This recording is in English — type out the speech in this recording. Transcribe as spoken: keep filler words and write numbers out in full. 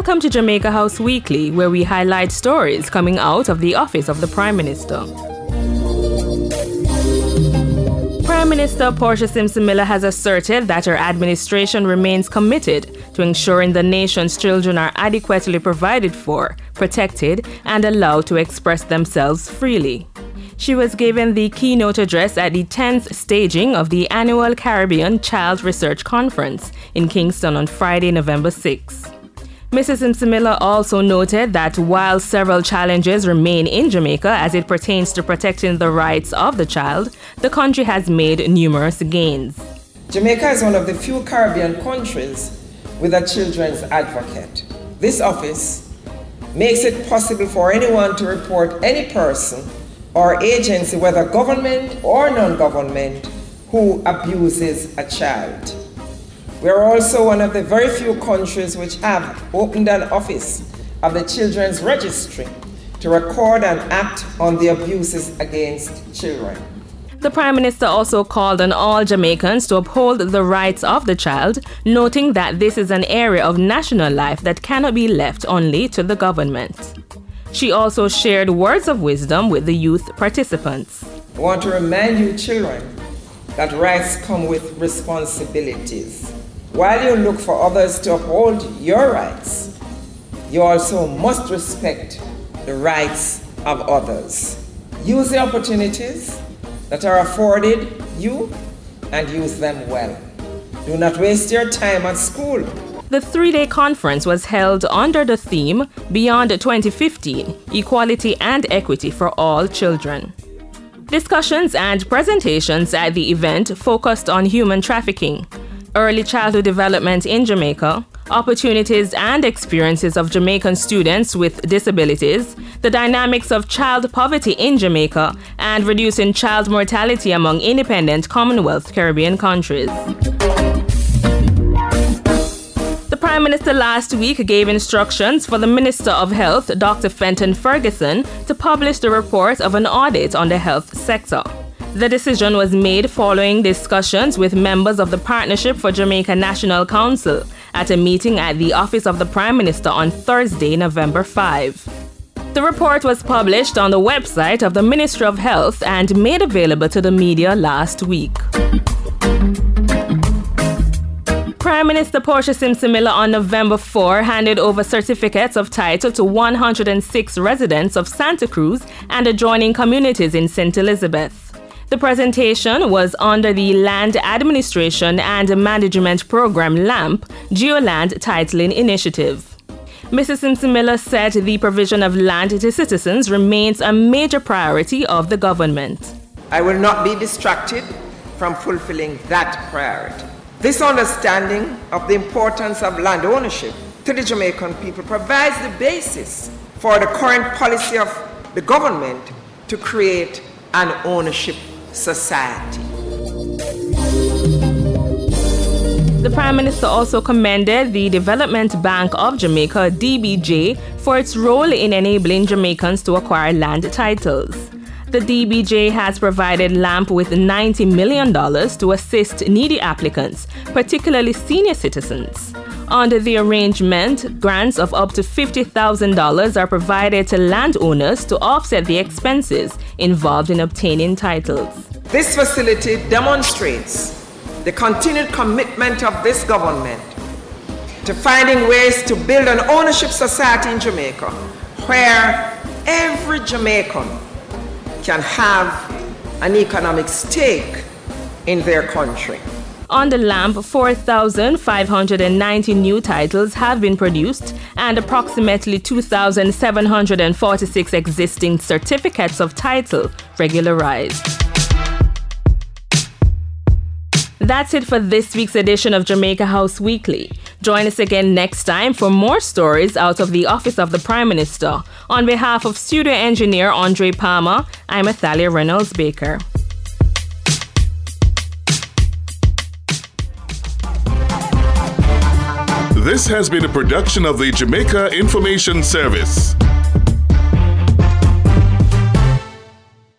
Welcome to Jamaica House Weekly, where we highlight stories coming out of the office of the Prime Minister. Prime Minister Portia Simpson Miller has asserted that her administration remains committed to ensuring the nation's children are adequately provided for, protected, and allowed to express themselves freely. She was given the keynote address at the tenth staging of the annual Caribbean Child Research Conference in Kingston on Friday, November sixth. Missus Simpson Miller also noted that while several challenges remain in Jamaica as it pertains to protecting the rights of the child, the country has made numerous gains. Jamaica is one of the few Caribbean countries with a children's advocate. This office makes it possible for anyone to report any person or agency, whether government or non-government, who abuses a child. We are also one of the very few countries which have opened an office of the Children's Registry to record and act on the abuses against children. The Prime Minister also called on all Jamaicans to uphold the rights of the child, noting that this is an area of national life that cannot be left only to the government. She also shared words of wisdom with the youth participants. I want to remind you, children, that rights come with responsibilities. While you look for others to uphold your rights, you also must respect the rights of others. Use the opportunities that are afforded you and use them well. Do not waste your time at school. The three-day conference was held under the theme Beyond twenty fifteen, Equality and Equity for All Children. Discussions and presentations at the event focused on human trafficking, early childhood development in Jamaica, opportunities and experiences of Jamaican students with disabilities, the dynamics of child poverty in Jamaica, and reducing child mortality among independent Commonwealth Caribbean countries. The Prime Minister last week gave instructions for the Minister of Health, Doctor Fenton Ferguson, to publish the report of an audit on the health sector. The decision was made following discussions with members of the Partnership for Jamaica National Council at a meeting at the office of the Prime Minister on Thursday, November fifth. The report was published on the website of the Ministry of Health and made available to the media last week. Prime Minister Portia Simpson Miller on November fourth handed over certificates of title to one hundred six residents of Santa Cruz and adjoining communities in Saint Elizabeth. The presentation was under the Land Administration and Management Program LAMP Geoland Titling Initiative. Missus Simpson Miller said the provision of land to citizens remains a major priority of the government. I will not be distracted from fulfilling that priority. This understanding of the importance of land ownership to the Jamaican people provides the basis for the current policy of the government to create an ownership society. The Prime Minister also commended the Development Bank of Jamaica, D B J, for its role in enabling Jamaicans to acquire land titles. The D B J has provided LAMP with ninety million dollars to assist needy applicants, particularly senior citizens. Under the arrangement, grants of up to fifty thousand dollars are provided to landowners to offset the expenses involved in obtaining titles. This facility demonstrates the continued commitment of this government to finding ways to build an ownership society in Jamaica where every Jamaican can have an economic stake in their country. On the LAMP, four thousand five hundred ninety new titles have been produced and approximately two thousand seven hundred forty-six existing certificates of title regularized. That's it for this week's edition of Jamaica House Weekly. Join us again next time for more stories out of the office of the Prime Minister. On behalf of studio engineer Andre Palmer, I'm Athalia Reynolds Baker. This has been a production of the Jamaica Information Service.